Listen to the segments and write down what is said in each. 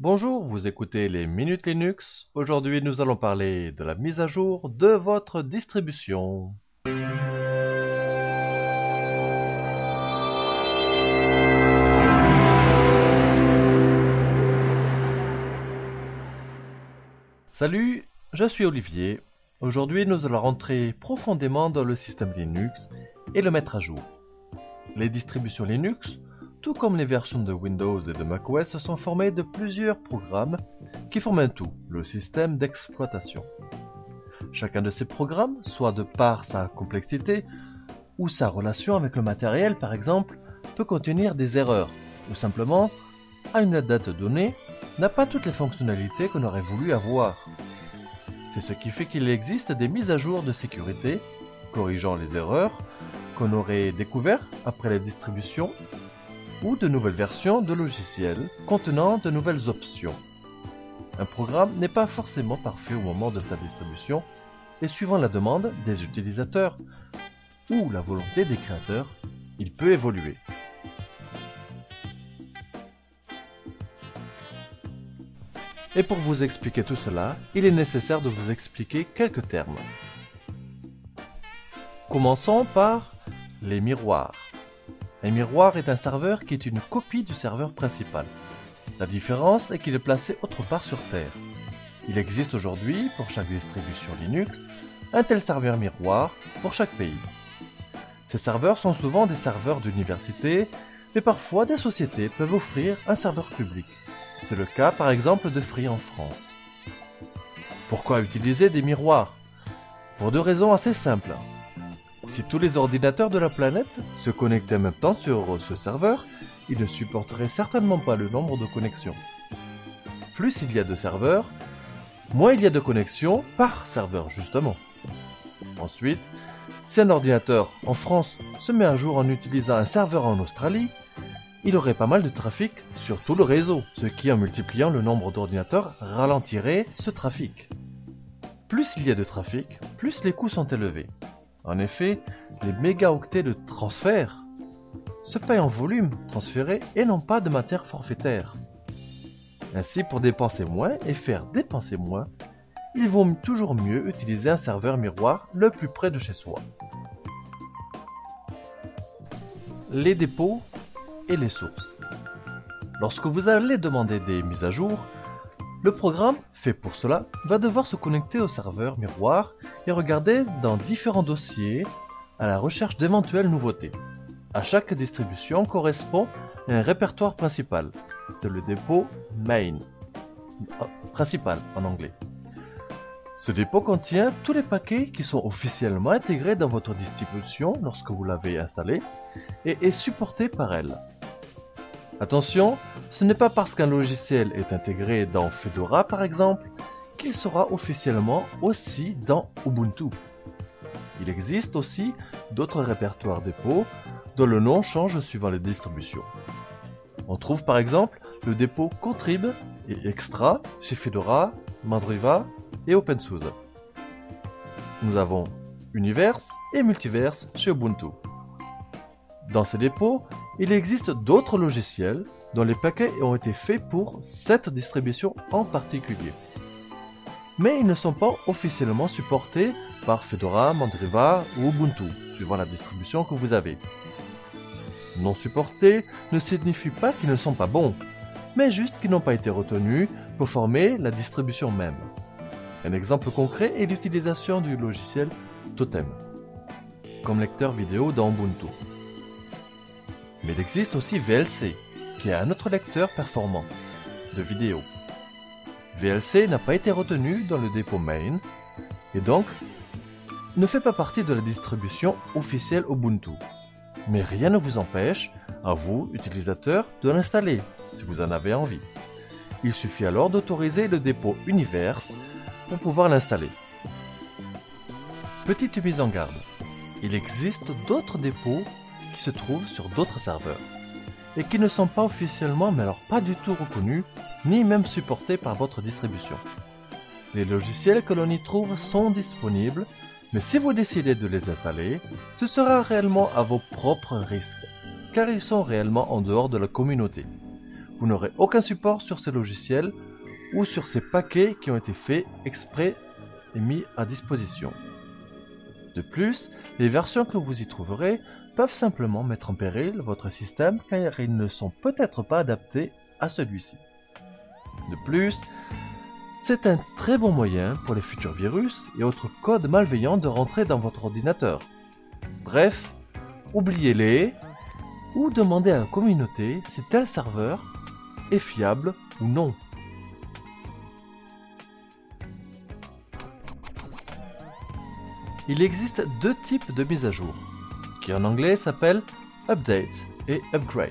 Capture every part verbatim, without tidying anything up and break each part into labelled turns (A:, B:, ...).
A: Bonjour, vous écoutez les Minutes Linux. Aujourd'hui, nous allons parler de la mise à jour de votre distribution. Salut, je suis Olivier. Aujourd'hui, nous allons rentrer profondément dans le système Linux et le mettre à jour. Les distributions Linux, tout comme les versions de Windows et de macOS, sont formées de plusieurs programmes qui forment un tout, le système d'exploitation. Chacun de ces programmes, soit de par sa complexité ou sa relation avec le matériel par exemple, peut contenir des erreurs ou simplement, à une date donnée, n'a pas toutes les fonctionnalités qu'on aurait voulu avoir. C'est ce qui fait qu'il existe des mises à jour de sécurité, corrigeant les erreurs qu'on aurait découvertes après la distribution, ou de nouvelles versions de logiciels contenant de nouvelles options. Un programme n'est pas forcément parfait au moment de sa distribution, et suivant la demande des utilisateurs ou la volonté des créateurs, il peut évoluer. Et pour vous expliquer tout cela, il est nécessaire de vous expliquer quelques termes. Commençons par les miroirs. Un miroir est un serveur qui est une copie du serveur principal. La différence est qu'il est placé autre part sur Terre. Il existe aujourd'hui, pour chaque distribution Linux, un tel serveur miroir pour chaque pays. Ces serveurs sont souvent des serveurs d'université, mais parfois des sociétés peuvent offrir un serveur public. C'est le cas par exemple de Free en France. Pourquoi utiliser des miroirs? Pour deux raisons assez simples. Si tous les ordinateurs de la planète se connectaient en même temps sur ce serveur, ils ne supporteraient certainement pas le nombre de connexions. Plus il y a de serveurs, moins il y a de connexions par serveur justement. Ensuite, si un ordinateur en France se met à jour en utilisant un serveur en Australie, il aurait pas mal de trafic sur tout le réseau, ce qui en multipliant le nombre d'ordinateurs ralentirait ce trafic. Plus il y a de trafic, plus les coûts sont élevés. En effet, les mégaoctets de transfert se payent en volume transféré et non pas de matière forfaitaire. Ainsi, pour dépenser moins et faire dépenser moins, il vaut toujours mieux utiliser un serveur miroir le plus près de chez soi. Les dépôts et les sources. Lorsque vous allez demander des mises à jour, le programme, fait pour cela, va devoir se connecter au serveur miroir et regarder dans différents dossiers à la recherche d'éventuelles nouveautés. À chaque distribution correspond à un répertoire principal. C'est le dépôt main, principal en anglais. Ce dépôt contient tous les paquets qui sont officiellement intégrés dans votre distribution lorsque vous l'avez installée et est supporté par elle. Attention, ce n'est pas parce qu'un logiciel est intégré dans Fedora par exemple, qu'il sera officiellement aussi dans Ubuntu. Il existe aussi d'autres répertoires dépôts dont le nom change suivant les distributions. On trouve par exemple le dépôt Contrib et Extra chez Fedora, Mandriva et OpenSUSE. Nous avons Universe et Multiverse chez Ubuntu. Dans ces dépôts, il existe d'autres logiciels dont les paquets ont été faits pour cette distribution en particulier. Mais ils ne sont pas officiellement supportés par Fedora, Mandriva ou Ubuntu, suivant la distribution que vous avez. Non supportés ne signifie pas qu'ils ne sont pas bons, mais juste qu'ils n'ont pas été retenus pour former la distribution même. Un exemple concret est l'utilisation du logiciel Totem, comme lecteur vidéo dans Ubuntu. Mais il existe aussi V L C, qui est un autre lecteur performant de vidéo. V L C n'a pas été retenu dans le dépôt main, et donc ne fait pas partie de la distribution officielle Ubuntu. Mais rien ne vous empêche, à vous, utilisateurs, de l'installer, si vous en avez envie. Il suffit alors d'autoriser le dépôt Universe pour pouvoir l'installer. Petite mise en garde, il existe d'autres dépôts qui se trouvent sur d'autres serveurs et qui ne sont pas officiellement, mais alors pas du tout reconnus, ni même supportés par votre distribution. Les logiciels que l'on y trouve sont disponibles, mais si vous décidez de les installer, ce sera réellement à vos propres risques, car ils sont réellement en dehors de la communauté. vous n'aurez aucun support sur ces logiciels ou sur ces paquets qui ont été faits exprès et mis à disposition. De plus, les versions que vous y trouverez peuvent simplement mettre en péril votre système car ils ne sont peut-être pas adaptés à celui-ci. De plus, c'est un très bon moyen pour les futurs virus et autres codes malveillants de rentrer dans votre ordinateur. Bref, oubliez-les ou demandez à la communauté si tel serveur est fiable ou non. Il existe deux types de mises à jour, qui en anglais s'appellent Update et Upgrade.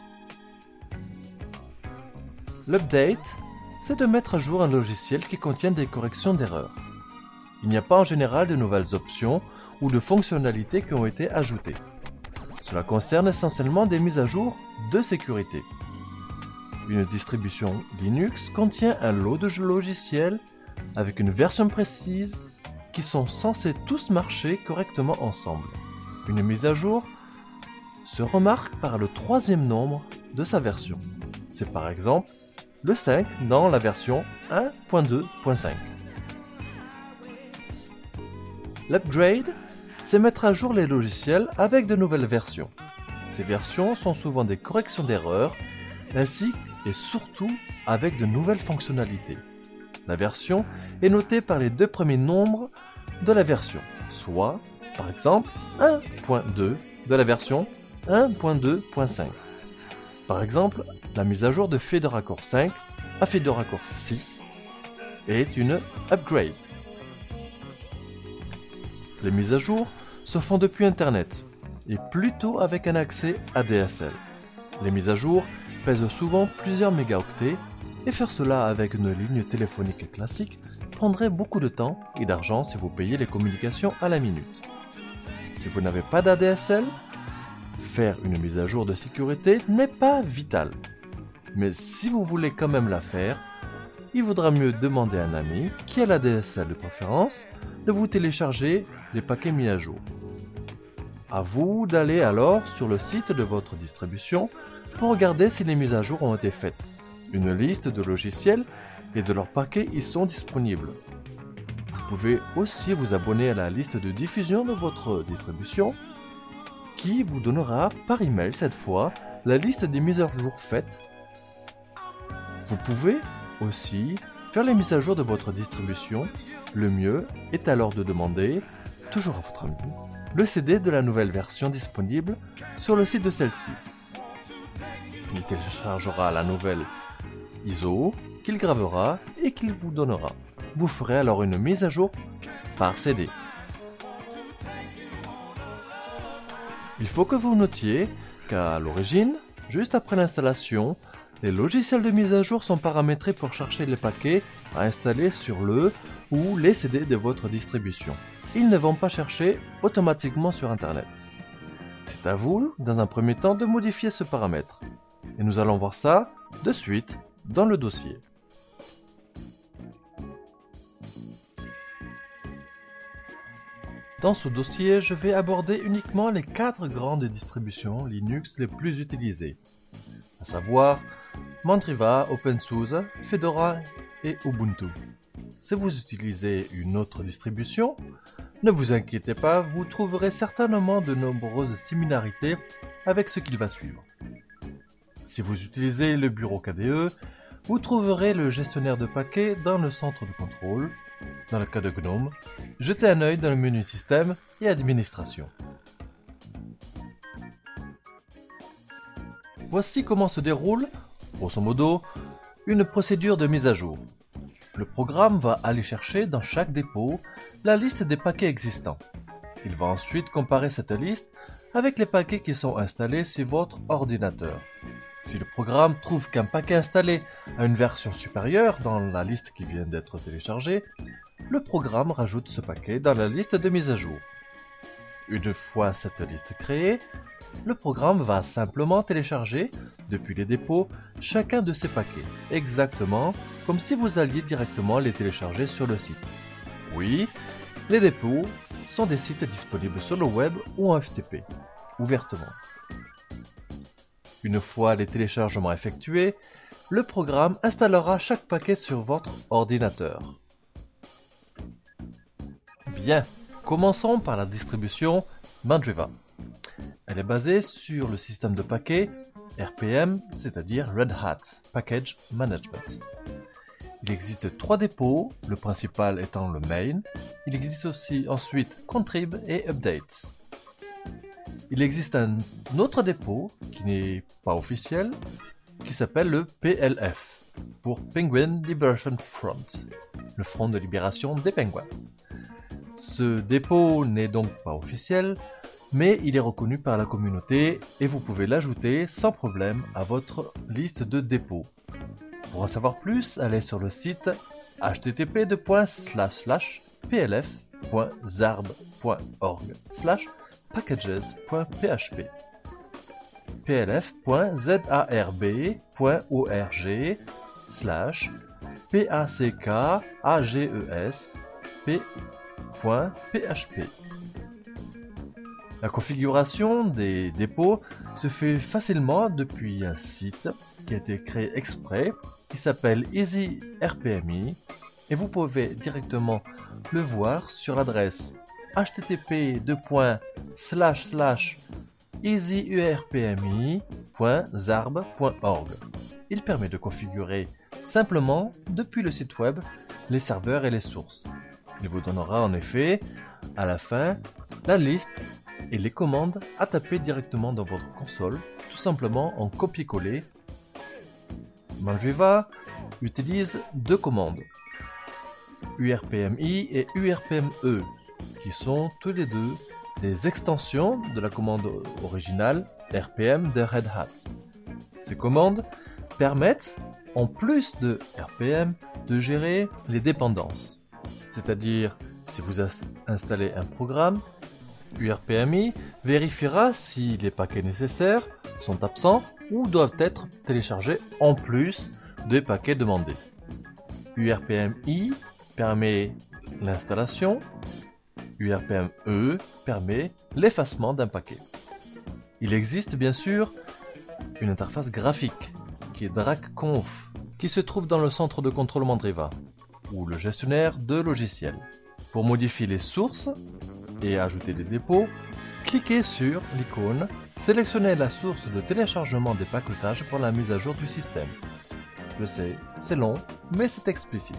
A: L'Update, c'est de mettre à jour un logiciel qui contient des corrections d'erreurs. Il n'y a pas en général de nouvelles options ou de fonctionnalités qui ont été ajoutées. Cela concerne essentiellement des mises à jour de sécurité. Une distribution Linux contient un lot de logiciels avec une version précise qui sont censés tous marcher correctement ensemble. Une mise à jour se remarque par le troisième nombre de sa version. C'est par exemple le cinq dans la version un point deux point cinq. L'upgrade, c'est mettre à jour les logiciels avec de nouvelles versions. Ces versions sont souvent des corrections d'erreurs, ainsi et surtout avec de nouvelles fonctionnalités. La version est notée par les deux premiers nombres de la version, soit, par exemple, un point deux de la version un point deux point cinq. Par exemple, la mise à jour de Fedora Core cinq à Fedora Core six est une upgrade. Les mises à jour se font depuis Internet, et plutôt avec un accès A D S L. Les mises à jour pèsent souvent plusieurs mégaoctets, et faire cela avec une ligne téléphonique classique prendrait beaucoup de temps et d'argent si vous payez les communications à la minute. Si vous n'avez pas d'A D S L, faire une mise à jour de sécurité n'est pas vital. Mais si vous voulez quand même la faire, il vaudra mieux demander à un ami, qui a l'A D S L de préférence, de vous télécharger les paquets mis à jour. À vous d'aller alors sur le site de votre distribution pour regarder si les mises à jour ont été faites. Une liste de logiciels et de leurs paquets y sont disponibles. Vous pouvez aussi vous abonner à la liste de diffusion de votre distribution qui vous donnera par email cette fois la liste des mises à jour faites. Vous pouvez aussi faire les mises à jour de votre distribution. Le mieux est alors de demander, toujours à votre ami, le C D de la nouvelle version disponible sur le site de celle-ci. Il téléchargera la nouvelle I S O qu'il gravera et qu'il vous donnera. Vous ferez alors une mise à jour par C D. Il faut que vous notiez qu'à l'origine, juste après l'installation, les logiciels de mise à jour sont paramétrés pour chercher les paquets à installer sur le ou les C D de votre distribution. Ils ne vont pas chercher automatiquement sur Internet. C'est à vous, dans un premier temps, de modifier ce paramètre. Et nous allons voir ça de suite dans le dossier. Dans ce dossier, je vais aborder uniquement les quatre grandes distributions Linux les plus utilisées, à savoir Mandriva, OpenSUSE, Fedora et Ubuntu. Si vous utilisez une autre distribution, ne vous inquiétez pas, vous trouverez certainement de nombreuses similarités avec ce qu'il va suivre. Si vous utilisez le bureau K D E, vous trouverez le gestionnaire de paquets dans le centre de contrôle. Dans le cas de GNOME, jetez un œil dans le menu Système et Administration. Voici comment se déroule, grosso modo, une procédure de mise à jour. Le programme va aller chercher dans chaque dépôt la liste des paquets existants. Il va ensuite comparer cette liste avec les paquets qui sont installés sur votre ordinateur. Si le programme trouve qu'un paquet installé a une version supérieure dans la liste qui vient d'être téléchargée, le programme rajoute ce paquet dans la liste de mise à jour. Une fois cette liste créée, le programme va simplement télécharger, depuis les dépôts, chacun de ces paquets, exactement comme si vous alliez directement les télécharger sur le site. Oui, les dépôts sont des sites disponibles sur le web ou en F T P, ouvertement. Une fois les téléchargements effectués, le programme installera chaque paquet sur votre ordinateur. Bien, commençons par la distribution Mandriva. Elle est basée sur le système de paquets R P M, c'est-à-dire Red Hat Package Management. Il existe trois dépôts, le principal étant le main. Il existe aussi ensuite contrib et updates. Il existe un autre dépôt qui n'est pas officiel, qui s'appelle le P L F, pour Penguin Liberation Front, le front de libération des pingouins. Ce dépôt n'est donc pas officiel, mais il est reconnu par la communauté et vous pouvez l'ajouter sans problème à votre liste de dépôts. Pour en savoir plus, allez sur le site h t t p slash slash p l f point zarb point org slash packages point p h p p l f point zarb point org slash p a c k a g e s p point p h p. La configuration des dépôts se fait facilement depuis un site qui a été créé exprès, qui s'appelle Easy R P M I, et vous pouvez directement le voir sur l'adresse h t t p slash slash easy u r p m i point zarb point org. Il permet de configurer simplement depuis le site web les serveurs et les sources. Il vous donnera en effet à la fin la liste et les commandes à taper directement dans votre console, tout simplement en copier-coller. Mandriva utilise deux commandes, U R P M I et U R P M E, qui sont tous les deux des extensions de la commande originale R P M de Red Hat. Ces commandes permettent, en plus de R P M, de gérer les dépendances. C'est-à-dire, si vous installez un programme, U R P M I vérifiera si les paquets nécessaires sont absents ou doivent être téléchargés en plus des paquets demandés. U R P M I permet l'installation, U R P M E permet l'effacement d'un paquet. Il existe bien sûr une interface graphique qui est DragConf, qui se trouve dans le centre de contrôle Mandriva, ou le gestionnaire de logiciels. Pour modifier les sources et ajouter des dépôts, cliquez sur l'icône, sélectionnez la source de téléchargement des paquetages pour la mise à jour du système. Je sais, c'est long, mais c'est explicite.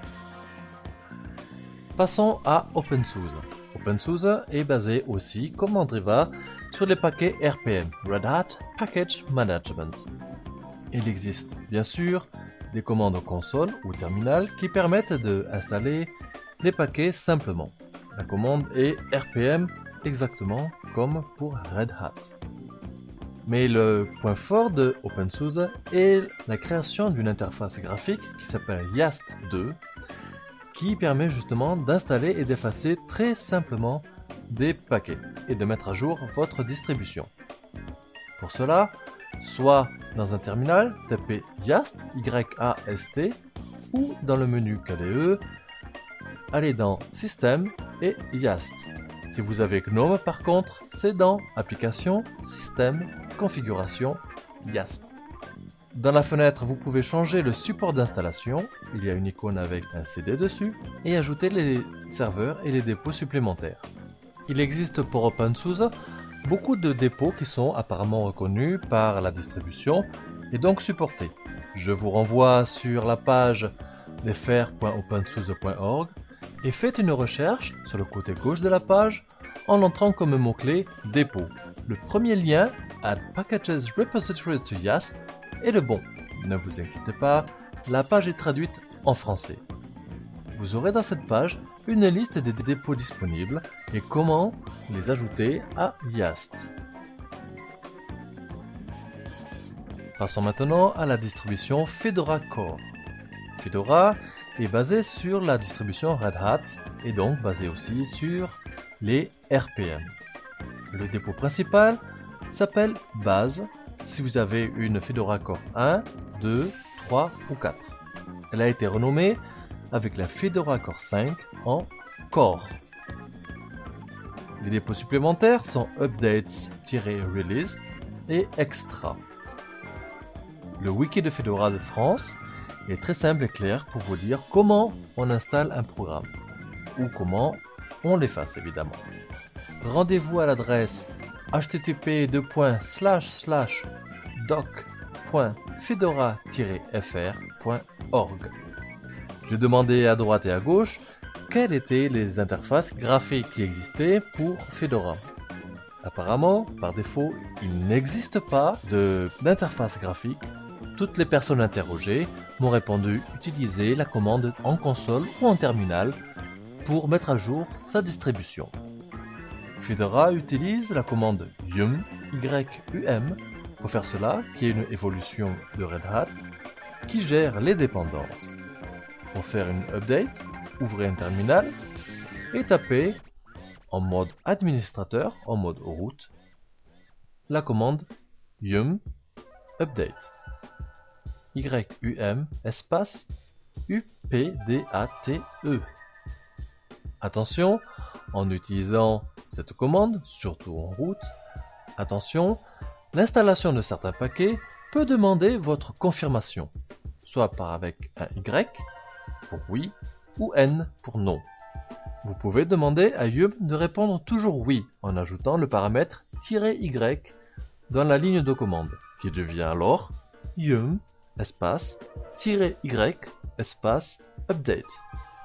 A: Passons à OpenSUSE. OpenSUSE est basé aussi, comme Mandriva, sur les paquets R P M, Red Hat Package Management. Il existe, bien sûr, des commandes console ou terminal qui permettent d'installer les paquets simplement. La commande est R P M exactement comme pour Red Hat. Mais le point fort de OpenSUSE est la création d'une interface graphique qui s'appelle Yast deux, qui permet justement d'installer et d'effacer très simplement des paquets et de mettre à jour votre distribution. Pour cela, soit dans un terminal, tapez Yast, Y A S T, ou dans le menu K D E, allez dans Système et Yast. Si vous avez GNOME par contre, c'est dans Applications, Système, Configuration, Yast. Dans la fenêtre, vous pouvez changer le support d'installation, il y a une icône avec un C D dessus, et ajouter les serveurs et les dépôts supplémentaires. Il existe pour OpenSUSE beaucoup de dépôts qui sont apparemment reconnus par la distribution et donc supportés. Je vous renvoie sur la page defr point opensuse point org et faites une recherche sur le côté gauche de la page en entrant comme mot-clé dépôt. Le premier lien, Add Packages Repositories to Yast, est le bon. Ne vous inquiétez pas, la page est traduite en français. Vous aurez dans cette page une liste des dépôts disponibles et comment les ajouter à Yast. Passons maintenant à la distribution Fedora Core. Fedora est basée sur la distribution Red Hat et donc basée aussi sur les R P M. Le dépôt principal s'appelle Base si vous avez une Fedora Core un, deux, trois ou quatre. Elle a été renommée avec la Fedora Core cinq en Core. Les dépôts supplémentaires sont Updates-Released et Extra. Le wiki de Fedora de France est très simple et clair pour vous dire comment on installe un programme ou comment on l'efface évidemment. Rendez-vous à l'adresse h t t p deux points slash slash doc point fedora tiret f r point org. J'ai demandé à droite et à gauche quelles étaient les interfaces graphiques qui existaient pour Fedora. Apparemment, par défaut, il n'existe pas de, d'interface graphique. Toutes les personnes interrogées m'ont répondu utiliser la commande en console ou en terminal pour mettre à jour sa distribution. Fedora utilise la commande yum, Y U M, pour faire cela, qui est une évolution de Red Hat, qui gère les dépendances. Pour faire une update, ouvrez un terminal et tapez en mode administrateur, en mode root, la commande yum update. Y U M espace U P D A T E. Attention, en utilisant cette commande, surtout en route, attention, l'installation de certains paquets peut demander votre confirmation, soit par avec un Y pour oui ou N pour non. Vous pouvez demander à yum de répondre toujours oui en ajoutant le paramètre -y dans la ligne de commande, qui devient alors yum espace -y espace update.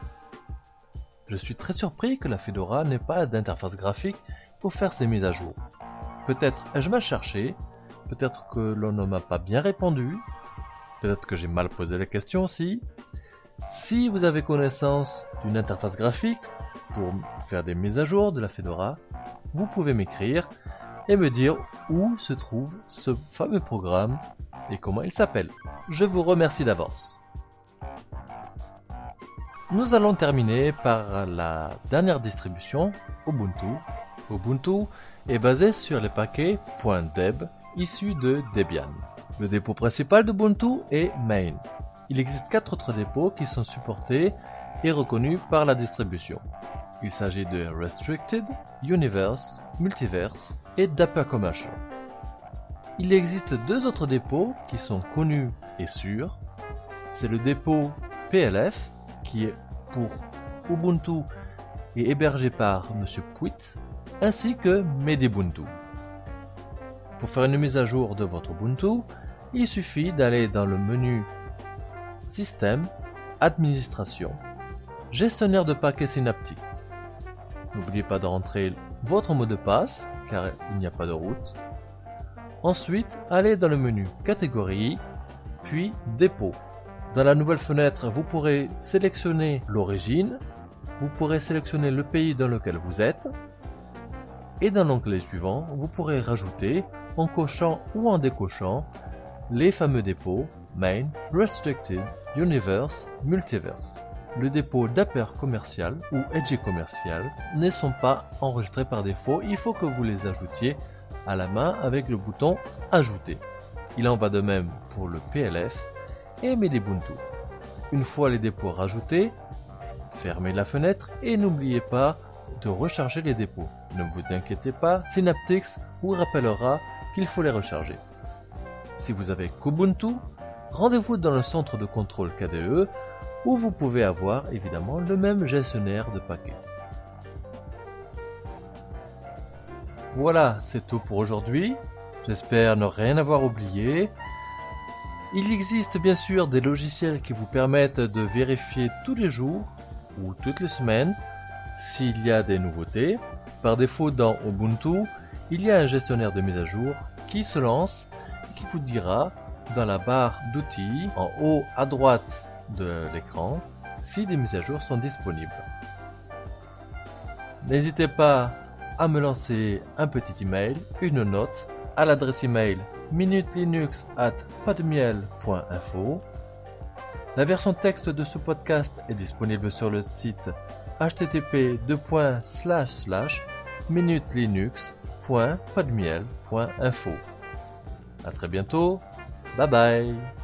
A: Je suis très surpris que la Fedora n'ait pas d'interface graphique pour faire ces mises à jour. Peut-être ai-je mal cherché, peut-être que l'on ne m'a pas bien répondu, peut-être que j'ai mal posé la question aussi. Si vous avez connaissance d'une interface graphique pour faire des mises à jour de la Fedora, vous pouvez m'écrire et me dire où se trouve ce fameux programme et comment il s'appelle. Je vous remercie d'avance. Nous allons terminer par la dernière distribution, Ubuntu. Ubuntu est basé sur les paquets .deb issus de Debian. Le dépôt principal d'Ubuntu est main. Il existe quatre autres dépôts qui sont supportés et reconnus par la distribution. Il s'agit de Restricted, Universe, Multiverse et Dapper Commercial. Il existe deux autres dépôts qui sont connus et sûrs. C'est le dépôt P L F qui est pour Ubuntu et hébergé par Monsieur Puit, ainsi que Medibuntu. Pour faire une mise à jour de votre Ubuntu, il suffit d'aller dans le menu Système, Administration, Gestionnaire de paquets synaptiques. N'oubliez pas de rentrer votre mot de passe, car il n'y a pas de route. Ensuite, allez dans le menu Catégorie, puis Dépôt. Dans la nouvelle fenêtre, vous pourrez sélectionner l'origine, vous pourrez sélectionner le pays dans lequel vous êtes, et dans l'onglet suivant, vous pourrez rajouter, en cochant ou en décochant, les fameux dépôts Main, Restricted, Universe, Multiverse. Le dépôt Dapper Commercial ou Edge Commercial ne sont pas enregistrés par défaut, il faut que vous les ajoutiez à la main avec le bouton Ajouter. Il en va de même pour le P L F et Medibuntu. Une fois les dépôts rajoutés, fermez la fenêtre et n'oubliez pas de recharger les dépôts. Ne vous inquiétez pas, Synaptics vous rappellera qu'il faut les recharger. Si vous avez Kubuntu, rendez-vous dans le centre de contrôle K D E où vous pouvez avoir évidemment le même gestionnaire de paquets. Voilà, c'est tout pour aujourd'hui. J'espère ne rien avoir oublié. Il existe bien sûr des logiciels qui vous permettent de vérifier tous les jours ou toutes les semaines s'il y a des nouveautés. Par défaut dans Ubuntu, il y a un gestionnaire de mise à jour qui se lance et qui vous dira dans la barre d'outils en haut à droite de l'écran si des mises à jour sont disponibles. N'hésitez pas à me lancer un petit email, une note à l'adresse email minutelinux arobase podmiel point info. La version texte de ce podcast est disponible sur le site h t t p deux points slash slash minutelinux point podmiel point info. À très bientôt. Bye bye.